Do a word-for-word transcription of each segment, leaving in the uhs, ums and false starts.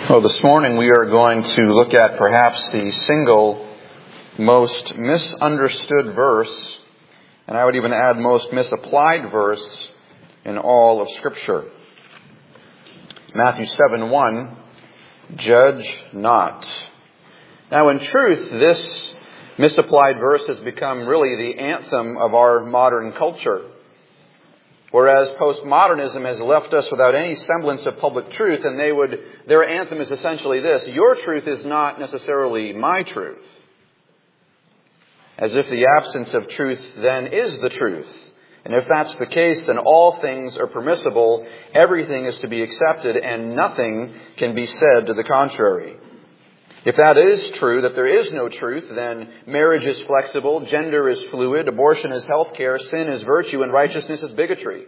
Well, this morning we are going to look at perhaps the single most misunderstood verse, and I would even add most misapplied verse in all of Scripture. Matthew seven one, judge not. Now in truth, this misapplied verse has become really the anthem of our modern culture. Whereas postmodernism has left us without any semblance of public truth, and they would, their anthem is essentially this: your truth is not necessarily my truth. As if the absence of truth then is the truth. And if that's the case, then all things are permissible, everything is to be accepted, and nothing can be said to the contrary. If that is true, that there is no truth, then marriage is flexible, gender is fluid, abortion is healthcare, sin is virtue, and righteousness is bigotry.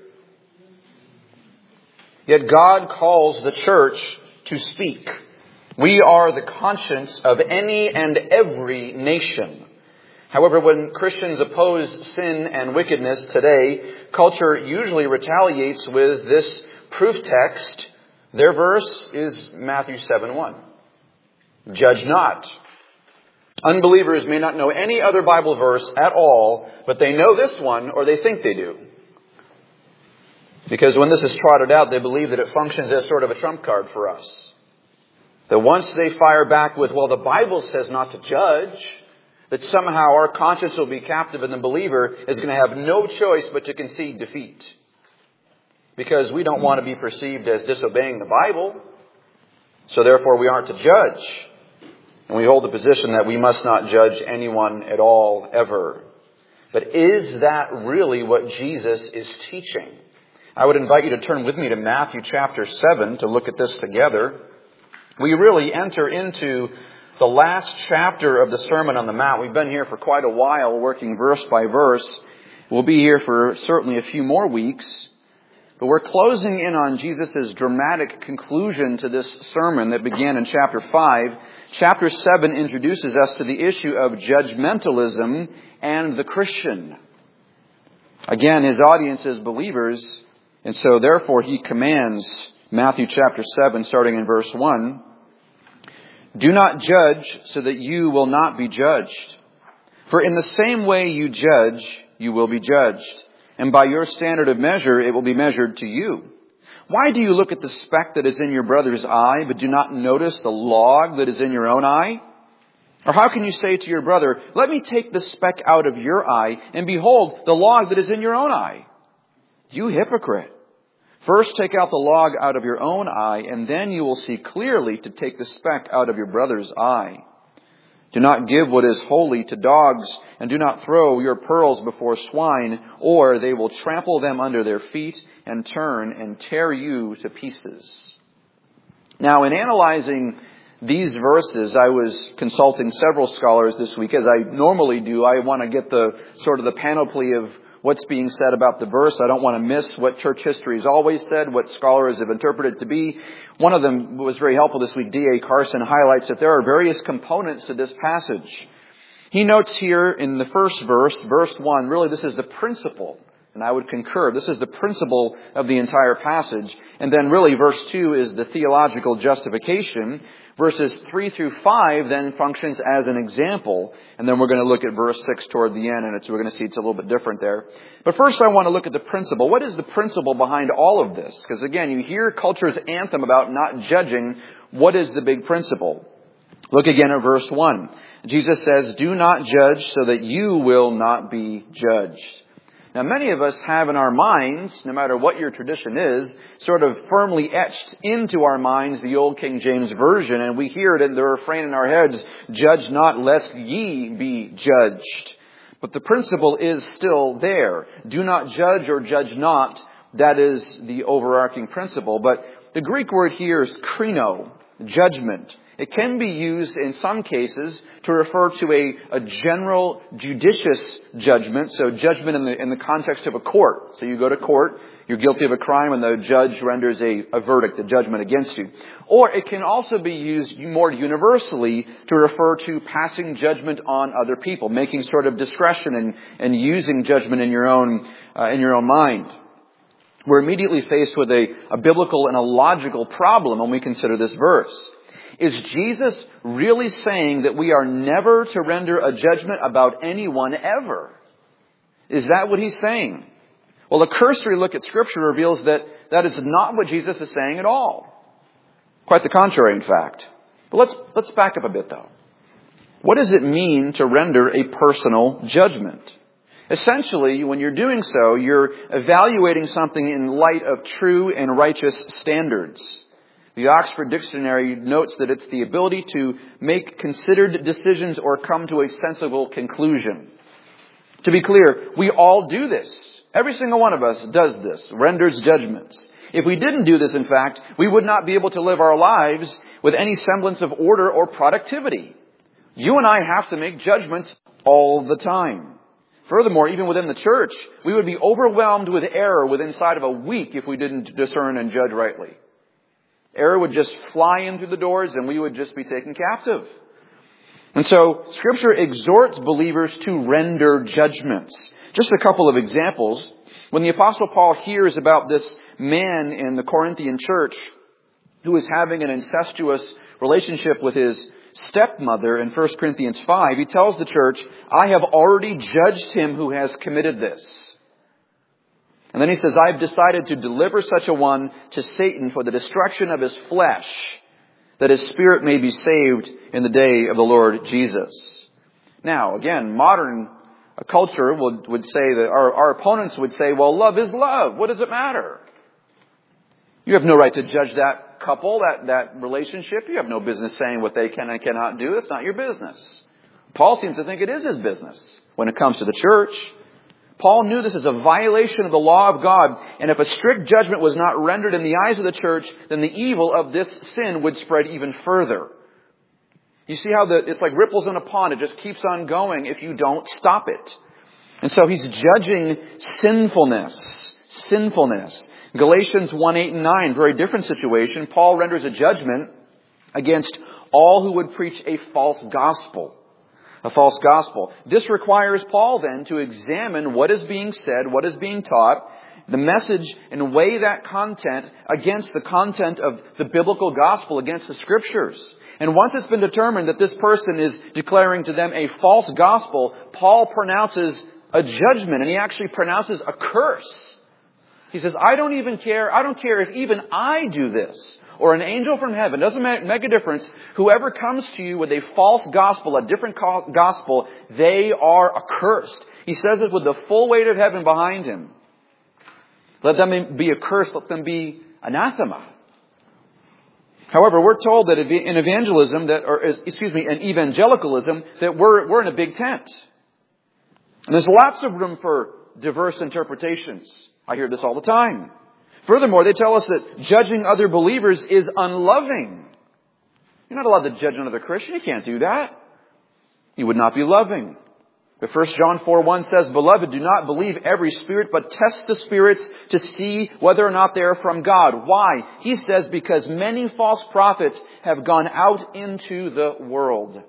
Yet God calls the church to speak. We are the conscience of any and every nation. However, when Christians oppose sin and wickedness today, culture usually retaliates with this proof text. Their verse is Matthew seven one. Judge not. Unbelievers may not know any other Bible verse at all, but they know this one, or they think they do. Because when this is trotted out, they believe that it functions as sort of a trump card for us. That once they fire back with, well, the Bible says not to judge, that somehow our conscience will be captive and the believer is going to have no choice but to concede defeat. Because we don't want to be perceived as disobeying the Bible, so therefore we aren't to judge. And we hold the position that we must not judge anyone at all, ever. But is that really what Jesus is teaching? I would invite you to turn with me to Matthew chapter seven to look at this together. We really enter into the last chapter of the Sermon on the Mount. We've been here for quite a while, working verse by verse. We'll be here for certainly a few more weeks. But we're closing in on Jesus' dramatic conclusion to this sermon that began in chapter five. Chapter seven introduces us to the issue of judgmentalism and the Christian. Again, his audience is believers, and so therefore he commands, Matthew chapter seven, starting in verse one, do not judge so that you will not be judged. For in the same way you judge, you will be judged. And by your standard of measure, it will be measured to you. Why do you look at the speck that is in your brother's eye, but do not notice the log that is in your own eye? Or how can you say to your brother, let me take the speck out of your eye, and behold, the log that is in your own eye? You hypocrite! First take out the log out of your own eye, and then you will see clearly to take the speck out of your brother's eye. Do not give what is holy to dogs, and do not throw your pearls before swine, or they will trample them under their feet and turn and tear you to pieces. Now, in analyzing these verses, I was consulting several scholars this week. As I normally do, I want to get the sort of the panoply of what's being said about the verse. I don't want to miss what church history has always said, what scholars have interpreted it to be. One of them was very helpful this week. D A Carson highlights that there are various components to this passage. He notes here in the first verse, verse one, really this is the principle. And I would concur. This is the principle of the entire passage. And then really verse two is the theological justification. Verses three through five then functions as an example. And then we're going to look at verse six toward the end, and it's, we're going to see it's a little bit different there. But first I want to look at the principle. What is the principle behind all of this? Because again, you hear culture's anthem about not judging. What is the big principle? Look again at verse one. Jesus says, do not judge so that you will not be judged. Now, many of us have in our minds, no matter what your tradition is, sort of firmly etched into our minds the old King James Version, and we hear it in the refrain in our heads, judge not lest ye be judged. But the principle is still there. Do not judge or judge not. That is the overarching principle. But the Greek word here is krino, judgment. It can be used in some cases to refer to a, a general judicious judgment. So judgment in the, in the context of a court. So you go to court, you're guilty of a crime, and the judge renders a, a verdict, a judgment against you. Or it can also be used more universally to refer to passing judgment on other people, making sort of discretion and, and using judgment in your own, uh, in your own mind. We're immediately faced with a, a biblical and a logical problem when we consider this verse. Is Jesus really saying that we are never to render a judgment about anyone ever? Is that what he's saying? Well, a cursory look at Scripture reveals that that is not what Jesus is saying at all. Quite the contrary, in fact. But let's, let's back up a bit, though. What does it mean to render a personal judgment? Essentially, when you're doing so, you're evaluating something in light of true and righteous standards. The Oxford Dictionary notes that it's the ability to make considered decisions or come to a sensible conclusion. To be clear, we all do this. Every single one of us does this, renders judgments. If we didn't do this, in fact, we would not be able to live our lives with any semblance of order or productivity. You and I have to make judgments all the time. Furthermore, even within the church, we would be overwhelmed with error within inside of a week if we didn't discern and judge rightly. Error would just fly in through the doors and we would just be taken captive. And so, Scripture exhorts believers to render judgments. Just a couple of examples. When the Apostle Paul hears about this man in the Corinthian church who is having an incestuous relationship with his stepmother in First Corinthians five, he tells the church, I have already judged him who has committed this. And then he says, I have decided to deliver such a one to Satan for the destruction of his flesh, that his spirit may be saved in the day of the Lord Jesus. Now, again, modern culture would, would say that our, our opponents would say, well, love is love. What does it matter? You have no right to judge that couple, that, that relationship. You have no business saying what they can and cannot do. It's not your business. Paul seems to think it is his business when it comes to the church. Paul knew this is a violation of the law of God, and if a strict judgment was not rendered in the eyes of the church, then the evil of this sin would spread even further. You see how the, it's like ripples in a pond. It just keeps on going if you don't stop it. And so he's judging sinfulness. Sinfulness. Galatians one, eight, and nine, very different situation. Paul renders a judgment against all who would preach a false gospel. A false gospel. This requires Paul then to examine what is being said, what is being taught, the message, and weigh that content against the content of the biblical gospel, against the Scriptures. And once it's been determined that this person is declaring to them a false gospel, Paul pronounces a judgment, and he actually pronounces a curse. He says, I don't even care, I don't care if even I do this, or an angel from heaven, doesn't make a difference. Whoever comes to you with a false gospel, a different gospel, they are accursed. He says it with the full weight of heaven behind him. Let them be accursed, let them be anathema. However, we're told that in evangelism, that, or excuse me, in evangelicalism, that we're, we're in a big tent. And there's lots of room for diverse interpretations. I hear this all the time. Furthermore, they tell us that judging other believers is unloving. You're not allowed to judge another Christian. You can't do that. You would not be loving. But First John four one says, Beloved, do not believe every spirit, but test the spirits to see whether or not they are from God. Why? He says, because many false prophets have gone out into the world.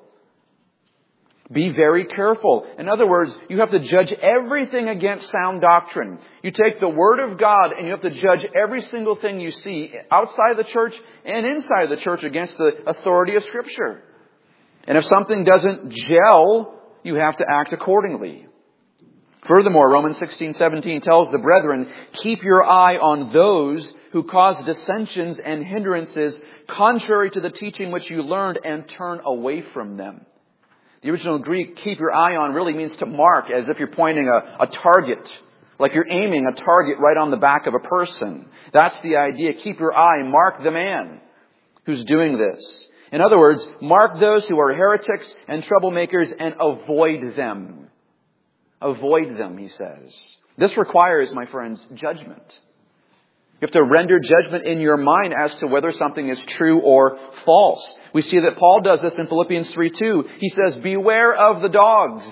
Be very careful. In other words, you have to judge everything against sound doctrine. You take the Word of God and you have to judge every single thing you see outside the church and inside the church against the authority of Scripture. And if something doesn't gel, you have to act accordingly. Furthermore, Romans sixteen seventeen tells the brethren, keep your eye on those who cause dissensions and hindrances contrary to the teaching which you learned, and turn away from them. The original Greek, keep your eye on, really means to mark, as if you're pointing a, a target. Like you're aiming a target right on the back of a person. That's the idea. Keep your eye, mark the man who's doing this. In other words, mark those who are heretics and troublemakers and avoid them. Avoid them, he says. This requires, my friends, judgment. You have to render judgment in your mind as to whether something is true or false. We see that Paul does this in Philippians three two. He says, beware of the dogs.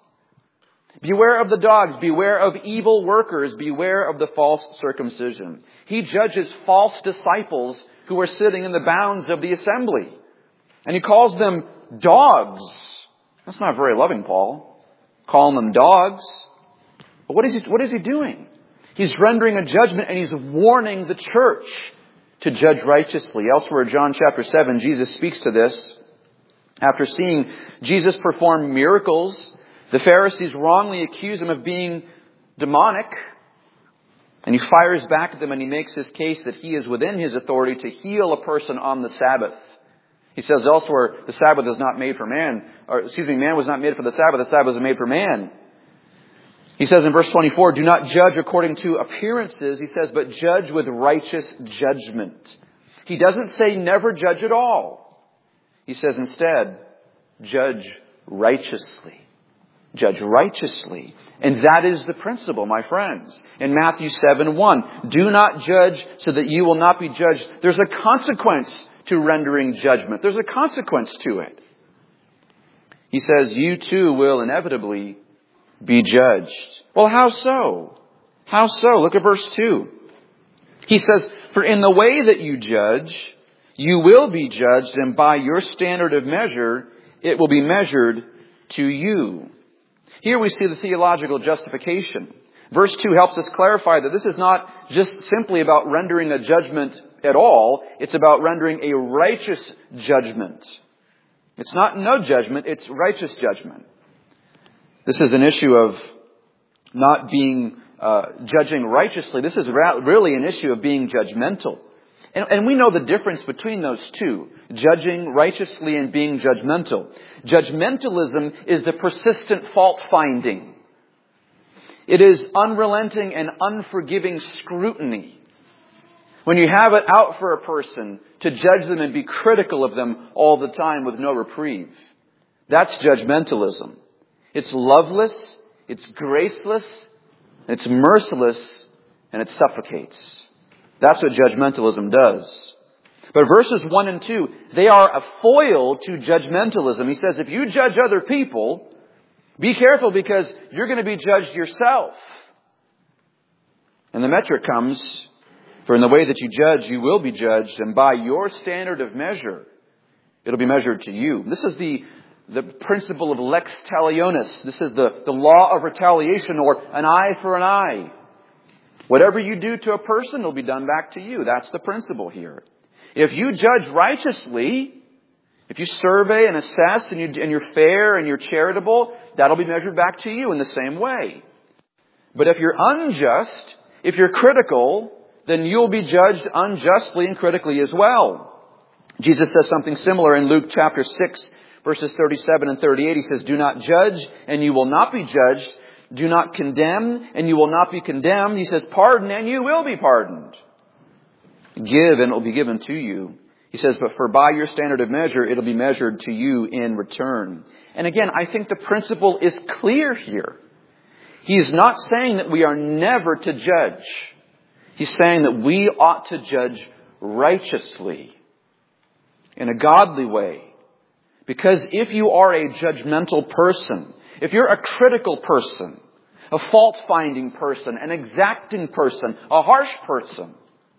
Beware of the dogs. Beware of evil workers. Beware of the false circumcision. He judges false disciples who are sitting in the bounds of the assembly. And he calls them dogs. That's not very loving, Paul. Calling them dogs. But what is he, what is he doing? He's rendering a judgment and he's warning the church to judge righteously. Elsewhere, John chapter seven, Jesus speaks to this. After seeing Jesus perform miracles, the Pharisees wrongly accuse him of being demonic. And he fires back at them and he makes his case that he is within his authority to heal a person on the Sabbath. He says elsewhere, the Sabbath is not made for man. Or, excuse me, man was not made for the Sabbath. The Sabbath was made for man. He says in verse twenty-four, do not judge according to appearances. He says, but judge with righteous judgment. He doesn't say never judge at all. He says instead, judge righteously. Judge righteously. And that is the principle, my friends. In Matthew seven one, do not judge so that you will not be judged. There's a consequence to rendering judgment. There's a consequence to it. He says, you too will inevitably be judged. Well, how so? How so? Look at verse two. He says, for in the way that you judge, you will be judged, and by your standard of measure, it will be measured to you. Here we see the theological justification. Verse two helps us clarify that this is not just simply about rendering a judgment at all. It's about rendering a righteous judgment. It's not no judgment, it's righteous judgment. This is an issue of not being uh, judging righteously. This is ra- really an issue of being judgmental. And, and we know the difference between those two, judging righteously and being judgmental. Judgmentalism is the persistent fault finding. It is unrelenting and unforgiving scrutiny. When you have it out for a person to judge them and be critical of them all the time with no reprieve. That's judgmentalism. It's loveless, it's graceless, it's merciless, and it suffocates. That's what judgmentalism does. But verses one and two, they are a foil to judgmentalism. He says, if you judge other people, be careful because you're going to be judged yourself. And the metric comes, for in the way that you judge, you will be judged, and by your standard of measure, it'll be measured to you. This is the, the principle of lex talionis. This is the, the law of retaliation, or an eye for an eye. Whatever you do to a person will be done back to you. That's the principle here. If you judge righteously, if you survey and assess and, you, and you're fair and you're charitable, that'll be measured back to you in the same way. But if you're unjust, if you're critical, then you'll be judged unjustly and critically as well. Jesus says something similar in Luke chapter six, verses thirty-seven and thirty-eight. He says, do not judge and you will not be judged. Do not condemn and you will not be condemned. He says, pardon and you will be pardoned. Give and it will be given to you. He says, but for by your standard of measure, it'll be measured to you in return. And again, I think the principle is clear here. He's not saying that we are never to judge. He's saying that we ought to judge righteously, in a godly way. Because if you are a judgmental person, if you're a critical person, a fault-finding person, an exacting person, a harsh person,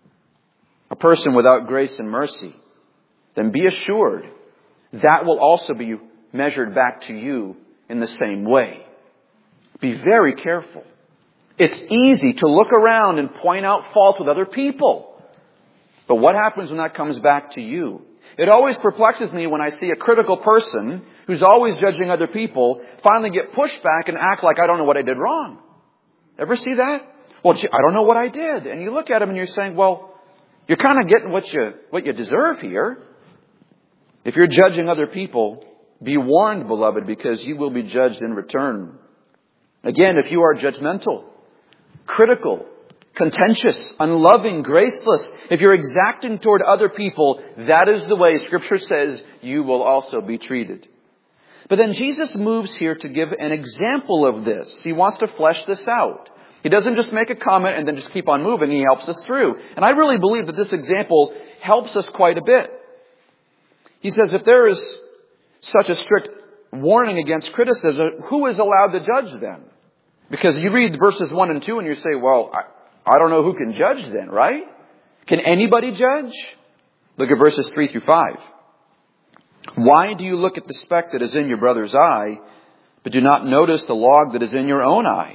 a person without grace and mercy, then be assured that will also be measured back to you in the same way. Be very careful. It's easy to look around and point out fault with other people. But what happens when that comes back to you? It always perplexes me when I see a critical person who's always judging other people finally get pushed back and act like I don't know what I did wrong. Ever see that? Well, gee, I don't know what I did. And you look at him and you're saying, well, you're kind of getting what you, what you deserve here. If you're judging other people, be warned, beloved, because you will be judged in return. Again, if you are judgmental, critical, contentious, unloving, graceless, if you're exacting toward other people, that is the way Scripture says you will also be treated. But then Jesus moves here to give an example of this. He wants to flesh this out. He doesn't just make a comment and then just keep on moving. He helps us through. And I really believe that this example helps us quite a bit. He says if there is such a strict warning against criticism, who is allowed to judge then? Because you read verses one and two and you say, well, I, I don't know who can judge then, right? Can anybody judge? Look at verses three through five. Why do you look at the speck that is in your brother's eye, but do not notice the log that is in your own eye?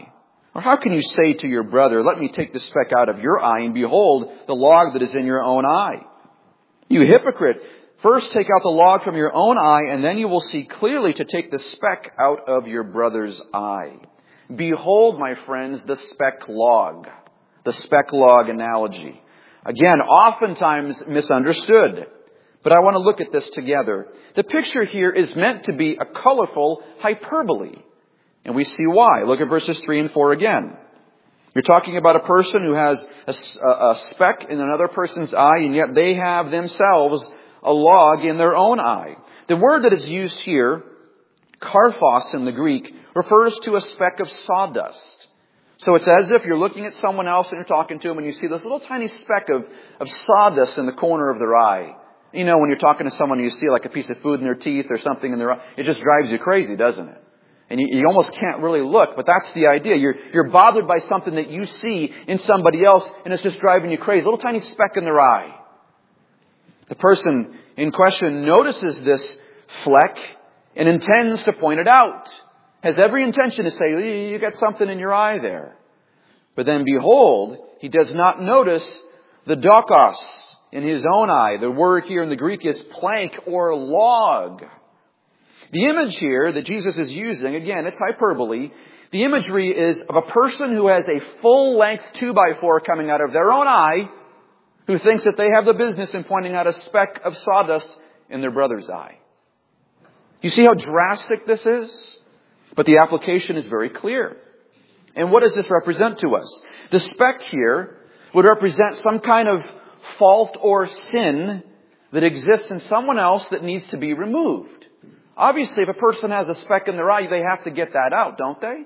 Or how can you say to your brother, let me take the speck out of your eye, and behold, the log that is in your own eye? You hypocrite, first take out the log from your own eye, and then you will see clearly to take the speck out of your brother's eye. Behold, my friends, the speck log. The speck log analogy. Again, oftentimes misunderstood. But I want to look at this together. The picture here is meant to be a colorful hyperbole. And we see why. Look at verses three and four again. You're talking about a person who has a, a, a speck in another person's eye, and yet they have themselves a log in their own eye. The word that is used here, karphos in the Greek, refers to a speck of sawdust. So it's as if you're looking at someone else and you're talking to them and you see this little tiny speck of, of sawdust in the corner of their eye. You know, when you're talking to someone and you see like a piece of food in their teeth or something in their eye, it just drives you crazy, doesn't it? And you, you almost can't really look, but that's the idea. You're, you're bothered by something that you see in somebody else, and it's just driving you crazy. A little tiny speck in their eye. The person in question notices this fleck and intends to point it out. Has every intention to say, you got something in your eye there. But then behold, he does not notice the dokos in his own eye. The word here in the Greek is plank or log. The image here that Jesus is using, again, it's hyperbole. The imagery is of a person who has a full-length two by four coming out of their own eye, who thinks that they have the business in pointing out a speck of sawdust in their brother's eye. You see how drastic this is? But the application is very clear. And what does this represent to us? The speck here would represent some kind of fault or sin that exists in someone else that needs to be removed. Obviously, if a person has a speck in their eye, they have to get that out, don't they?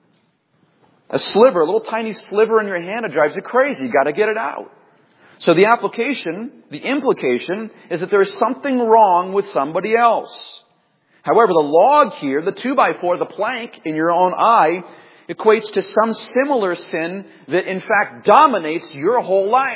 A sliver, a little tiny sliver in your hand, it drives you crazy. You've got to get it out. So the application, the implication, is that there is something wrong with somebody else. However, the log here, the two by four, the plank in your own eye, equates to some similar sin that in fact dominates your whole life.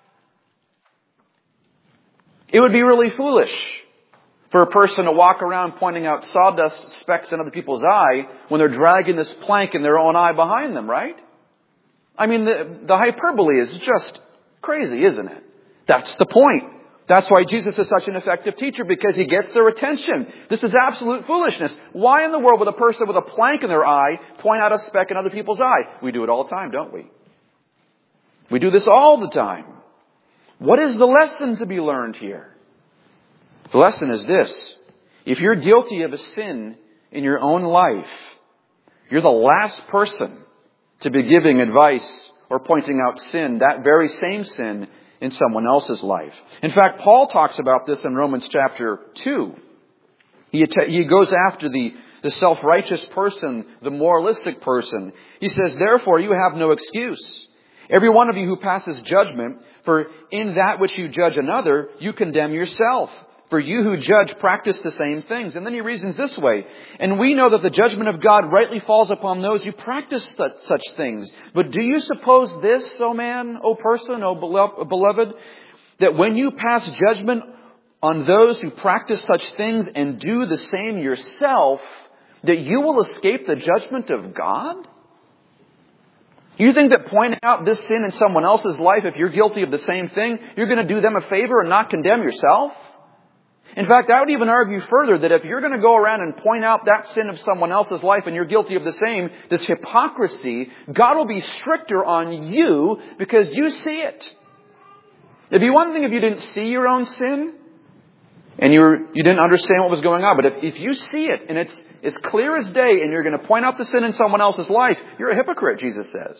It would be really foolish for a person to walk around pointing out sawdust specks in other people's eye when they're dragging this plank in their own eye behind them, right? I mean, the, the hyperbole is just crazy, isn't it? That's the point. That's why Jesus is such an effective teacher, because he gets their attention. This is absolute foolishness. Why in the world would a person with a plank in their eye point out a speck in other people's eye? We do it all the time, don't we? We do this all the time. What is the lesson to be learned here? The lesson is this. If you're guilty of a sin in your own life, you're the last person to be giving advice or pointing out sin, that very same sin, in someone else's life. In fact, Paul talks about this in Romans chapter two. He, he goes after the, the self-righteous person, the moralistic person. He says, therefore, you have no excuse. Every one of you who passes judgment, for in that which you judge another, you condemn yourself. For you who judge practice the same things. And then he reasons this way. And we know that the judgment of God rightly falls upon those who practice such, such things. But do you suppose this, O man, O person, O beloved, that when you pass judgment on those who practice such things and do the same yourself, that you will escape the judgment of God? You think that pointing out this sin in someone else's life, if you're guilty of the same thing, you're going to do them a favor and not condemn yourself? In fact, I would even argue further that if you're going to go around and point out that sin of someone else's life and you're guilty of the same, this hypocrisy, God will be stricter on you because you see it. It'd be one thing if you didn't see your own sin and you were, you didn't understand what was going on. But if, if you see it and it's as clear as day and you're going to point out the sin in someone else's life, you're a hypocrite, Jesus says.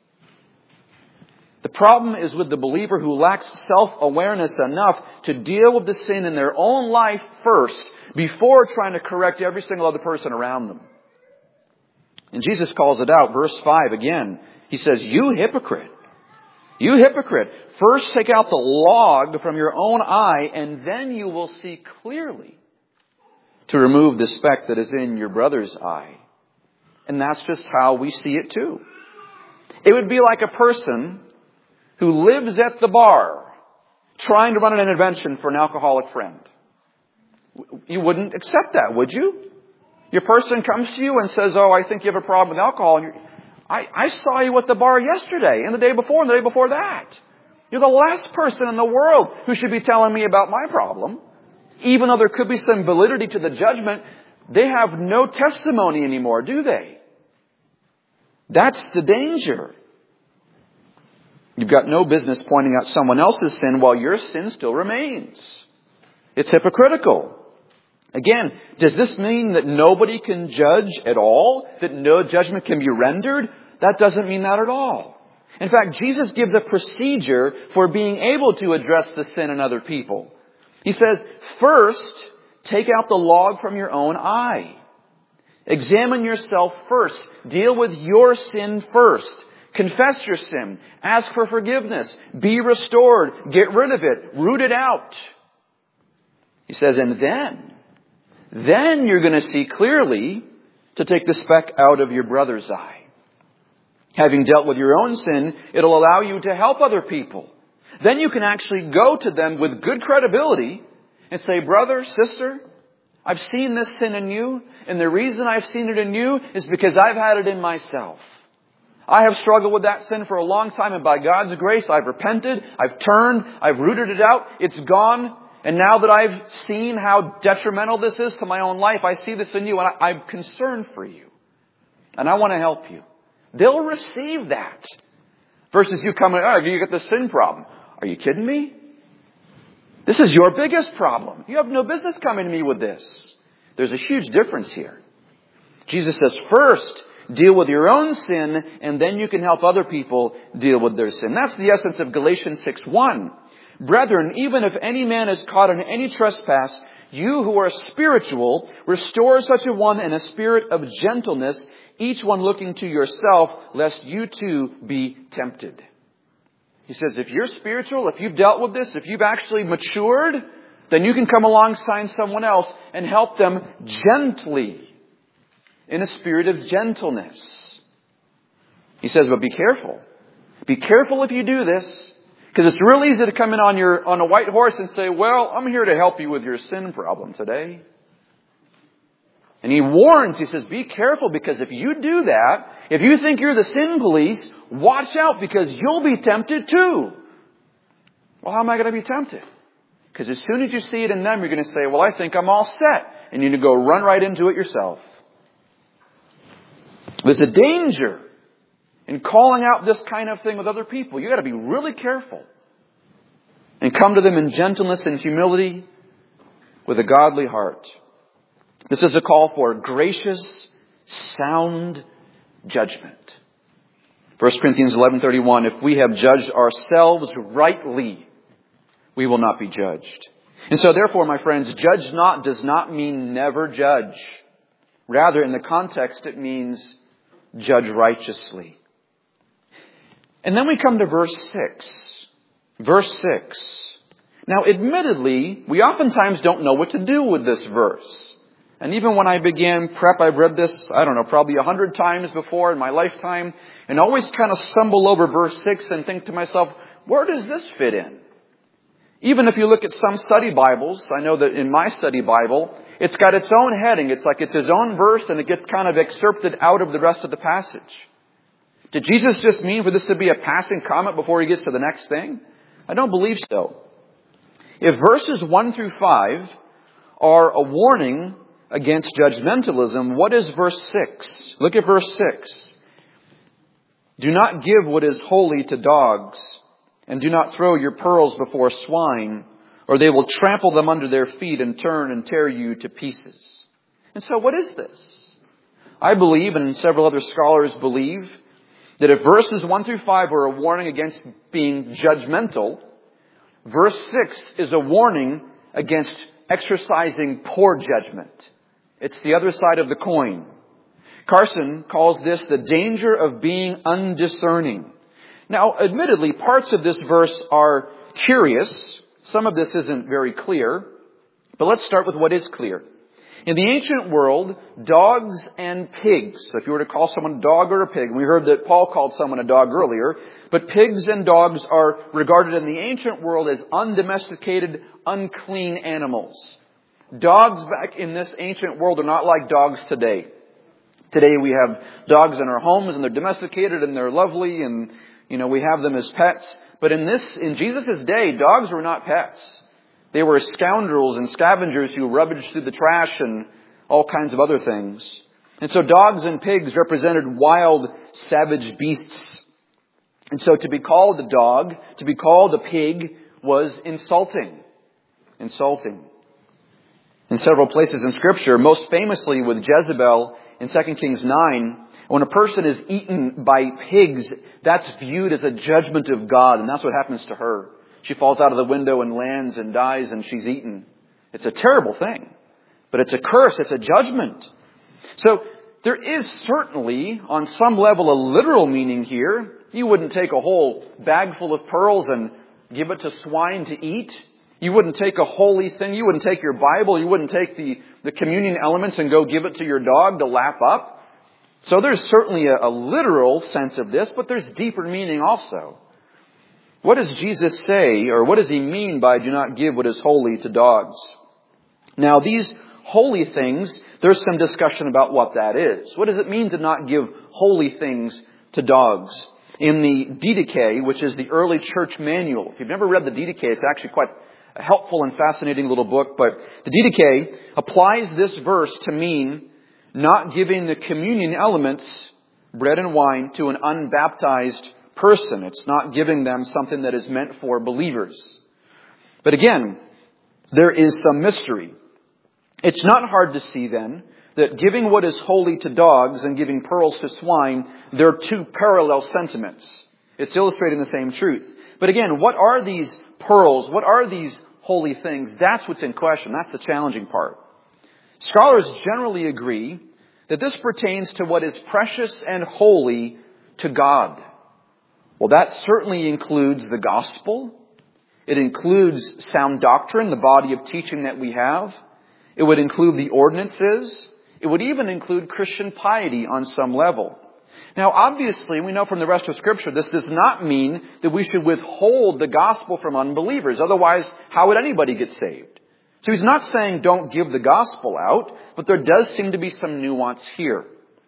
The problem is with the believer who lacks self-awareness enough to deal with the sin in their own life first before trying to correct every single other person around them. And Jesus calls it out. Verse five again. He says, you hypocrite. You hypocrite. First take out the log from your own eye and then you will see clearly to remove the speck that is in your brother's eye. And that's just how we see it too. It would be like a person who lives at the bar trying to run an intervention for an alcoholic friend. You wouldn't accept that, would you? Your person comes to you and says, oh, I think you have a problem with alcohol. And you're, I, I saw you at the bar yesterday and the day before and the day before that. You're the last person in the world who should be telling me about my problem. Even though there could be some validity to the judgment, they have no testimony anymore, do they? That's the danger. You've got no business pointing out someone else's sin while your sin still remains. It's hypocritical. Again, does this mean that nobody can judge at all? That no judgment can be rendered? That doesn't mean that at all. In fact, Jesus gives a procedure for being able to address the sin in other people. He says, first, take out the log from your own eye. Examine yourself first. Deal with your sin first. Confess your sin. Ask for forgiveness. Be restored. Get rid of it. Root it out. He says, and then, then you're going to see clearly to take the speck out of your brother's eye. Having dealt with your own sin, it'll allow you to help other people. Then you can actually go to them with good credibility and say, brother, sister, I've seen this sin in you, and the reason I've seen it in you is because I've had it in myself. I have struggled with that sin for a long time, and by God's grace, I've repented, I've turned, I've rooted it out, it's gone, and now that I've seen how detrimental this is to my own life, I see this in you, and I, I'm concerned for you, and I want to help you. They'll receive that. Versus you coming, oh, you get the sin problem. Are you kidding me? This is your biggest problem. You have no business coming to me with this. There's a huge difference here. Jesus says, first, deal with your own sin, and then you can help other people deal with their sin. That's the essence of Galatians six one. Brethren, even if any man is caught in any trespass, you who are spiritual, restore such a one in a spirit of gentleness, each one looking to yourself, lest you too be tempted. He says, if you're spiritual, if you've dealt with this, if you've actually matured, then you can come alongside someone else and help them gently, in a spirit of gentleness. He says, but be careful. Be careful if you do this, because it's real easy to come in on your on a white horse and say, well, I'm here to help you with your sin problem today. And he warns, he says, be careful, because if you do that, if you think you're the sin police, watch out, because you'll be tempted too. Well, how am I going to be tempted? Because as soon as you see it in them, you're going to say, well, I think I'm all set. And you need to go run right into it yourself. There's a danger in calling out this kind of thing with other people. You've got to be really careful. And come to them in gentleness and humility with a godly heart. This is a call for gracious, sound judgment. First Corinthians eleven thirty-one, if we have judged ourselves rightly, we will not be judged. And so therefore, my friends, judge not does not mean never judge. Rather, in the context, it means judge righteously. And then we come to verse six. Verse six. Now, admittedly, we oftentimes don't know what to do with this verse. And even when I began prep, I've read this, I don't know, probably a hundred times before in my lifetime, and always kind of stumble over verse six and think to myself, where does this fit in? Even if you look at some study Bibles, I know that in my study Bible, it's got its own heading. It's like it's his own verse, and it gets kind of excerpted out of the rest of the passage. Did Jesus just mean for this to be a passing comment before he gets to the next thing? I don't believe so. If verses one through five are a warning against judgmentalism, what is verse six? Look at verse six. Do not give what is holy to dogs, and do not throw your pearls before swine, or they will trample them under their feet and turn and tear you to pieces. And so what is this? I believe, and several other scholars believe, that if verses one through five are a warning against being judgmental, verse six is a warning against exercising poor judgment. It's the other side of the coin. Carson calls this the danger of being undiscerning. Now, admittedly, parts of this verse are curious. Some of this isn't very clear. But let's start with what is clear. In the ancient world, dogs and pigs, so if you were to call someone a dog or a pig, we heard that Paul called someone a dog earlier, but pigs and dogs are regarded in the ancient world as undomesticated, unclean animals. Dogs back in this ancient world are not like dogs today. Today we have dogs in our homes and they're domesticated and they're lovely and, you know, we have them as pets. But in this, in Jesus' day, dogs were not pets. They were scoundrels and scavengers who rummaged through the trash and all kinds of other things. And so dogs and pigs represented wild, savage beasts. And so to be called a dog, to be called a pig, was insulting. Insulting. In several places in Scripture, most famously with Jezebel in Second Kings nine, when a person is eaten by pigs, that's viewed as a judgment of God, and that's what happens to her. She falls out of the window and lands and dies, and she's eaten. It's a terrible thing. But it's a curse. It's a judgment. So there is certainly, on some level, a literal meaning here. You wouldn't take a whole bag full of pearls and give it to swine to eat. You wouldn't take a holy thing. You wouldn't take your Bible. You wouldn't take the, the communion elements and go give it to your dog to lap up. So there's certainly a, a literal sense of this, but there's deeper meaning also. What does Jesus say, or what does he mean by do not give what is holy to dogs? Now, these holy things, there's some discussion about what that is. What does it mean to not give holy things to dogs? In the Didache, which is the early church manual, if you've never read the Didache, it's actually quite a helpful and fascinating little book, but the Didache applies this verse to mean not giving the communion elements, bread and wine, to an unbaptized person. It's not giving them something that is meant for believers. But again, there is some mystery. It's not hard to see then that giving what is holy to dogs and giving pearls to swine, they're two parallel sentiments. It's illustrating the same truth. But again, what are these pearls? What are these holy things? That's what's in question. That's the challenging part. Scholars generally agree that this pertains to what is precious and holy to God. Well, that certainly includes the gospel. It includes sound doctrine, the body of teaching that we have. It would include the ordinances. It would even include Christian piety on some level. Now, obviously, we know from the rest of Scripture, this does not mean that we should withhold the gospel from unbelievers. Otherwise, how would anybody get saved? So he's not saying don't give the gospel out, but there does seem to be some nuance here.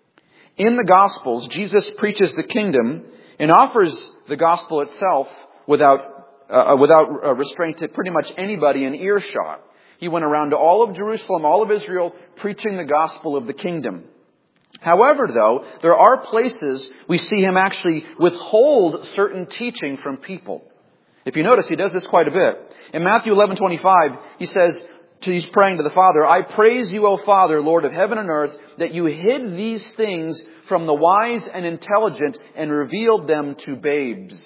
In the Gospels, Jesus preaches the kingdom and offers the gospel itself without, uh, without uh, restraint to pretty much anybody in earshot. He went around to all of Jerusalem, all of Israel, preaching the gospel of the kingdom. However, though, there are places we see him actually withhold certain teaching from people. If you notice, he does this quite a bit. In Matthew eleven twenty-five, he says, he's praying to the Father, I praise you, O Father, Lord of heaven and earth, that you hid these things from the wise and intelligent and revealed them to babes.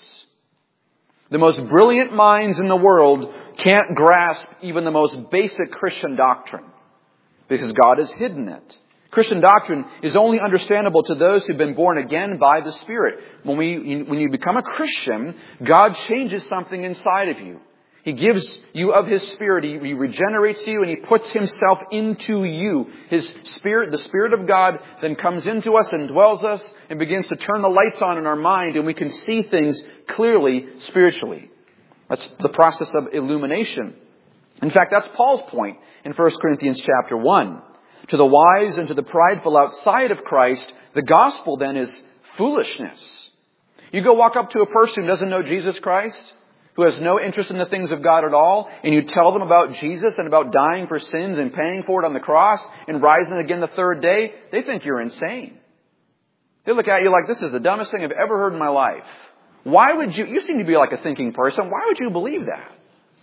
The most brilliant minds in the world can't grasp even the most basic Christian doctrine because God has hidden it. Christian doctrine is only understandable to those who've been born again by the Spirit. When we, when you become a Christian, God changes something inside of you. He gives you of His Spirit. He, he regenerates you and He puts Himself into you. His Spirit, the Spirit of God, then comes into us and dwells us and begins to turn the lights on in our mind, and we can see things clearly spiritually. That's the process of illumination. In fact, that's Paul's point in First Corinthians chapter one. To the wise and to the prideful outside of Christ, the gospel then is foolishness. You go walk up to a person who doesn't know Jesus Christ, who has no interest in the things of God at all, and you tell them about Jesus and about dying for sins and paying for it on the cross and rising again the third day, they think you're insane. They look at you like, this is the dumbest thing I've ever heard in my life. Why would you, you seem to be like a thinking person, why would you believe that?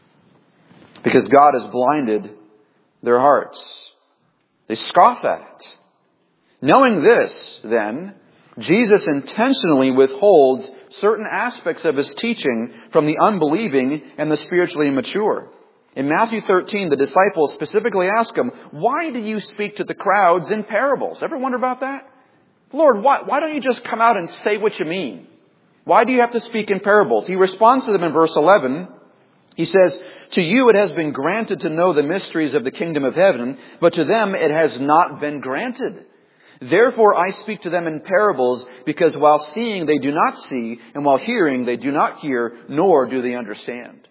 Because God has blinded their hearts. They scoff at it. Knowing this, then, Jesus intentionally withholds certain aspects of His teaching from the unbelieving and the spiritually immature. In Matthew thirteen, the disciples specifically ask Him, why do you speak to the crowds in parables? Ever wonder about that? Lord, why, why don't you just come out and say what you mean? Why do you have to speak in parables? He responds to them in verse eleven. He says, to you it has been granted to know the mysteries of the kingdom of heaven, but to them it has not been granted. Therefore I speak to them in parables, because while seeing they do not see, and while hearing they do not hear, nor do they understand.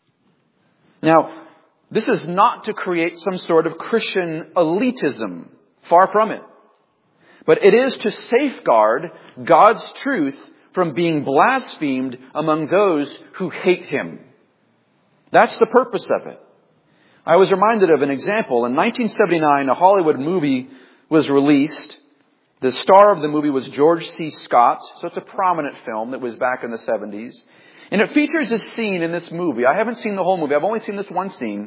Now, this is not to create some sort of Christian elitism. Far from it. But it is to safeguard God's truth from being blasphemed among those who hate Him. That's the purpose of it. I was reminded of an example. In nineteen seventy-nine, a Hollywood movie was released. The star of the movie was George C. Scott. So it's a prominent film that was back in the seventies. And it features a scene in this movie. I haven't seen the whole movie. I've only seen this one scene.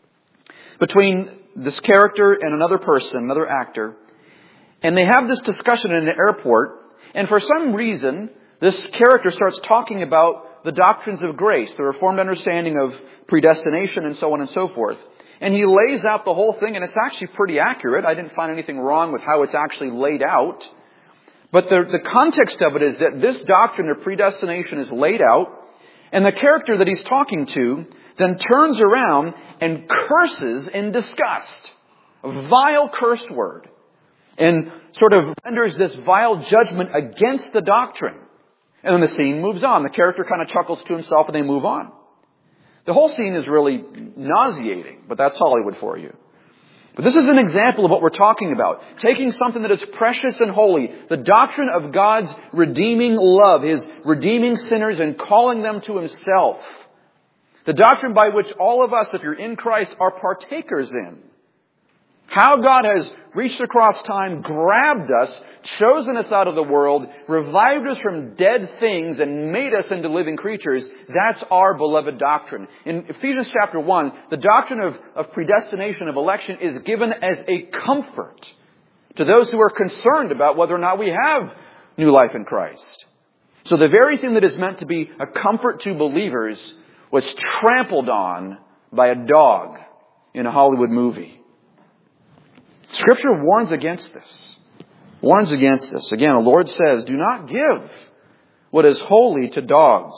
Between this character and another person, another actor. And they have this discussion in an airport. And for some reason, this character starts talking about the doctrines of grace, the Reformed understanding of predestination and so on and so forth. And he lays out the whole thing, and it's actually pretty accurate. I didn't find anything wrong with how it's actually laid out. But the, the context of it is that this doctrine of predestination is laid out, and the character that he's talking to then turns around and curses in disgust. A vile curse word. And sort of renders this vile judgment against the doctrine. And then the scene moves on. The character kind of chuckles to himself and they move on. The whole scene is really nauseating, but that's Hollywood for you. But this is an example of what we're talking about. Taking something that is precious and holy, the doctrine of God's redeeming love, His redeeming sinners and calling them to Himself. The doctrine by which all of us, if you're in Christ, are partakers in. How God has reached across time, grabbed us, chosen us out of the world, revived us from dead things, and made us into living creatures. That's our beloved doctrine. In Ephesians chapter one, the doctrine of, of predestination, of election, is given as a comfort to those who are concerned about whether or not we have new life in Christ. So the very thing that is meant to be a comfort to believers was trampled on by a dog in a Hollywood movie. Scripture warns against this. Warns against this. Again, the Lord says, do not give what is holy to dogs.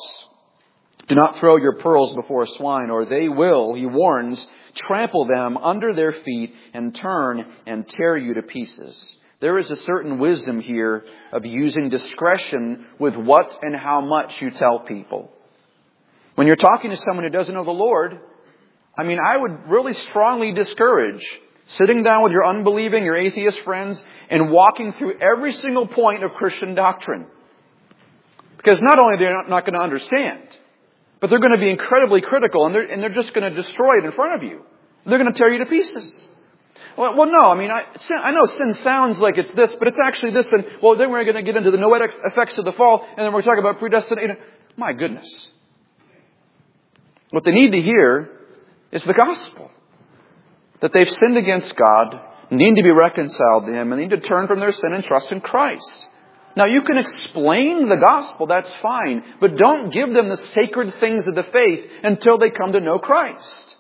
Do not throw your pearls before swine, or they will, He warns, trample them under their feet and turn and tear you to pieces. There is a certain wisdom here of using discretion with what and how much you tell people. When you're talking to someone who doesn't know the Lord, I mean, I would really strongly discourage sitting down with your unbelieving, your atheist friends, and walking through every single point of Christian doctrine. Because not only are they not, not going to understand, but they're going to be incredibly critical, and they're, and they're just going to destroy it in front of you. They're going to tear you to pieces. Well, well no, I mean, I, sin, I know sin sounds like it's this, but it's actually this, and well, then we're going to get into the noetic effects of the fall, and then we're talking about predestination. My goodness. What they need to hear is the gospel. That they've sinned against God, need to be reconciled to Him, and need to turn from their sin and trust in Christ. Now you can explain the gospel, that's fine, but don't give them the sacred things of the faith until they come to know Christ.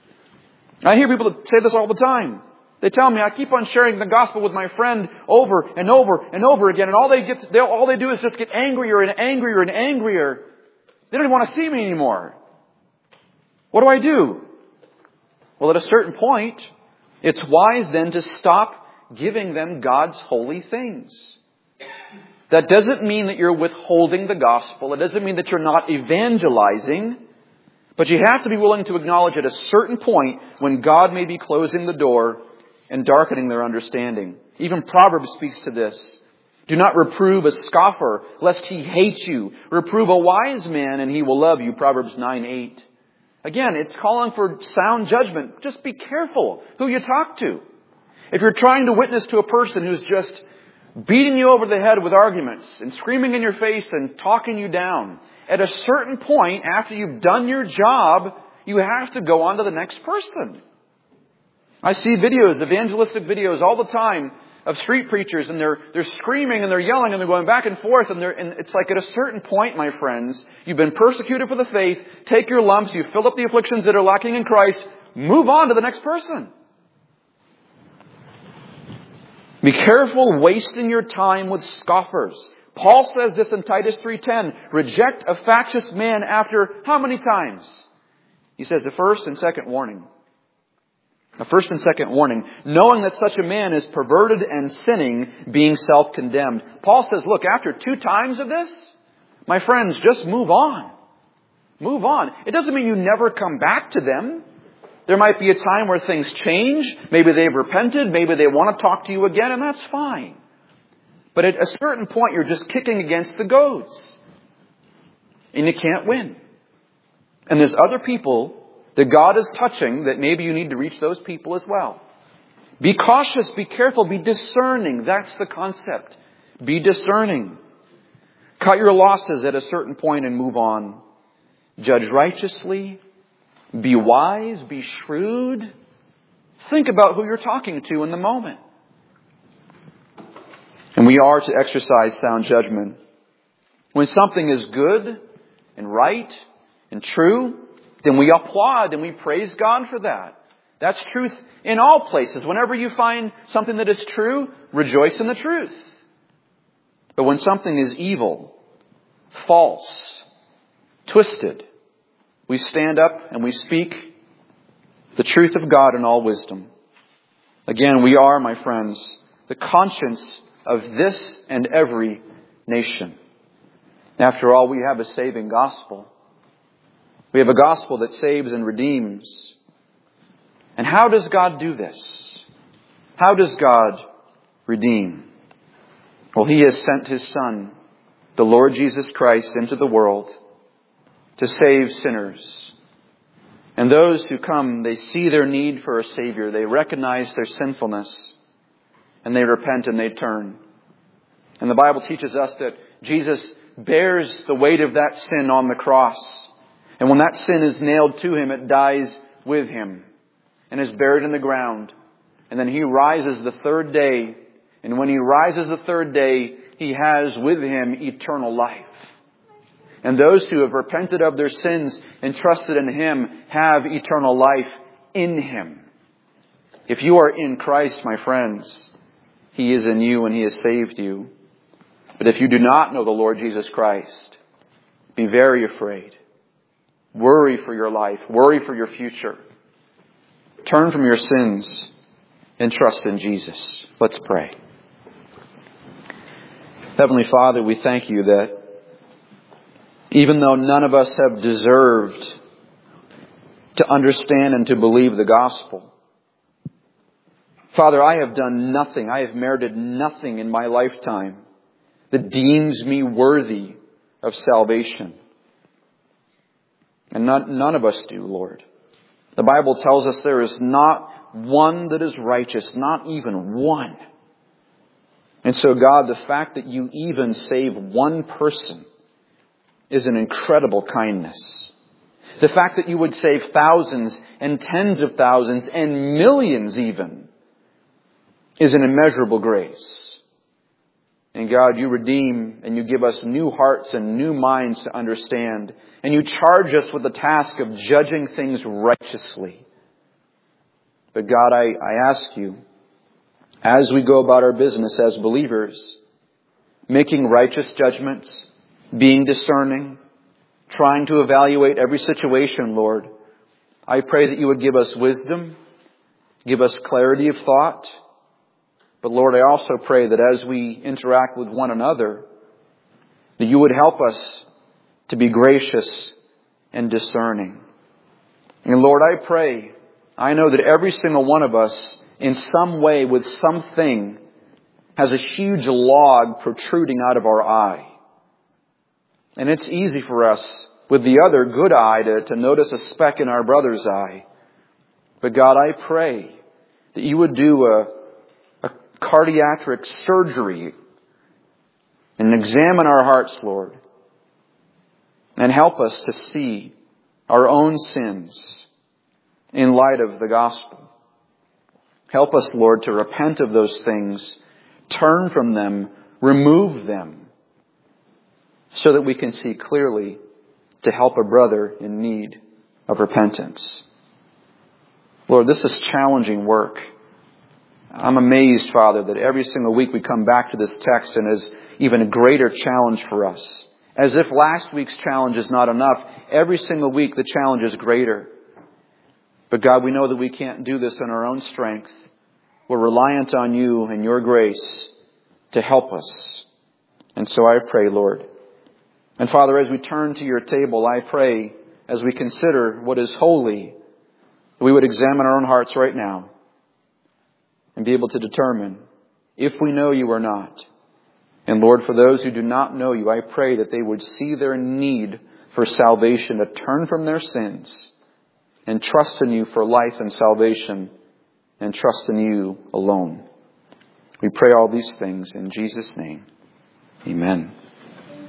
I hear people say this all the time. They tell me, I keep on sharing the gospel with my friend over and over and over again, and all they get, all they do is just get angrier and angrier and angrier. They don't even want to see me anymore. What do I do? Well, at a certain point, it's wise then to stop giving them God's holy things. That doesn't mean that you're withholding the gospel. It doesn't mean that you're not evangelizing. But you have to be willing to acknowledge at a certain point when God may be closing the door and darkening their understanding. Even Proverbs speaks to this. Do not reprove a scoffer, lest he hate you. Reprove a wise man, and he will love you. Proverbs nine eight. Again, it's calling for sound judgment. Just be careful who you talk to. If you're trying to witness to a person who's just beating you over the head with arguments and screaming in your face and talking you down, at a certain point, after you've done your job, you have to go on to the next person. I see videos, evangelistic videos all the time of street preachers, and they're they're screaming and they're yelling and they're going back and forth, and they're and it's like at a certain point, my friends, you've been persecuted for the faith, take your lumps, you fill up the afflictions that are lacking in Christ, move on to the next person. Be careful wasting your time with scoffers. Paul says this in Titus three ten, reject a factious man after how many times? He says the first and second warning. The first and second warning, knowing that such a man is perverted and sinning, being self-condemned. Paul says, look, after two times of this, my friends, just move on. Move on. It doesn't mean you never come back to them. There might be a time where things change. Maybe they've repented. Maybe they want to talk to you again, and that's fine. But at a certain point, you're just kicking against the goads. And you can't win. And there's other people that God is touching that maybe you need to reach those people as well. Be cautious, be careful, be discerning. That's the concept. Be discerning. Cut your losses at a certain point and move on. Judge righteously. Be wise, be shrewd. Think about who you're talking to in the moment. And we are to exercise sound judgment. When something is good and right and true, then we applaud and we praise God for that. That's truth in all places. Whenever you find something that is true, rejoice in the truth. But when something is evil, false, twisted, we stand up and we speak the truth of God in all wisdom. Again, we are, my friends, the conscience of this and every nation. After all, we have a saving gospel. We have a gospel that saves and redeems. And how does God do this? How does God redeem? Well, He has sent His Son, the Lord Jesus Christ, into the world to save sinners. And those who come, they see their need for a Savior. They recognize their sinfulness. And they repent and they turn. And the Bible teaches us that Jesus bears the weight of that sin on the cross. And when that sin is nailed to Him, it dies with Him and is buried in the ground. And then He rises the third day. And when He rises the third day, He has with Him eternal life. And those who have repented of their sins and trusted in Him have eternal life in Him. If you are in Christ, my friends, He is in you and He has saved you. But if you do not know the Lord Jesus Christ, be very afraid. Worry for your life. Worry for your future. Turn from your sins and trust in Jesus. Let's pray. Heavenly Father, we thank You that even though none of us have deserved to understand and to believe the gospel, Father, I have done nothing. I have merited nothing in my lifetime that deems me worthy of salvation. And not, none of us do, Lord. The Bible tells us there is not one that is righteous, not even one. And so, God, the fact that You even save one person is an incredible kindness. The fact that You would save thousands and tens of thousands and millions even is an immeasurable grace. And God, You redeem and You give us new hearts and new minds to understand. And You charge us with the task of judging things righteously. But God, I, I ask You, as we go about our business as believers, making righteous judgments, being discerning, trying to evaluate every situation, Lord, I pray that You would give us wisdom, give us clarity of thought. But Lord, I also pray that as we interact with one another, that You would help us to be gracious and discerning. And Lord, I pray, I know that every single one of us, in some way, with something, has a huge log protruding out of our eye. And it's easy for us, with the other good eye, to, to notice a speck in our brother's eye. But God, I pray that You would do a, a cardiac surgery and examine our hearts, Lord, and help us to see our own sins in light of the gospel. Help us, Lord, to repent of those things, turn from them, remove them, so that we can see clearly to help a brother in need of repentance. Lord, this is challenging work. I'm amazed, Father, that every single week we come back to this text and is even a greater challenge for us. As if last week's challenge is not enough, every single week the challenge is greater. But God, we know that we can't do this in our own strength. We're reliant on You and Your grace to help us. And so I pray, Lord. And Father, as we turn to Your table, I pray, as we consider what is holy, that we would examine our own hearts right now and be able to determine if we know You or not. And Lord, for those who do not know you, I pray that they would see their need for salvation, to turn from their sins and trust in you for life and salvation, and trust in you alone. We pray all these things in Jesus' name. Amen.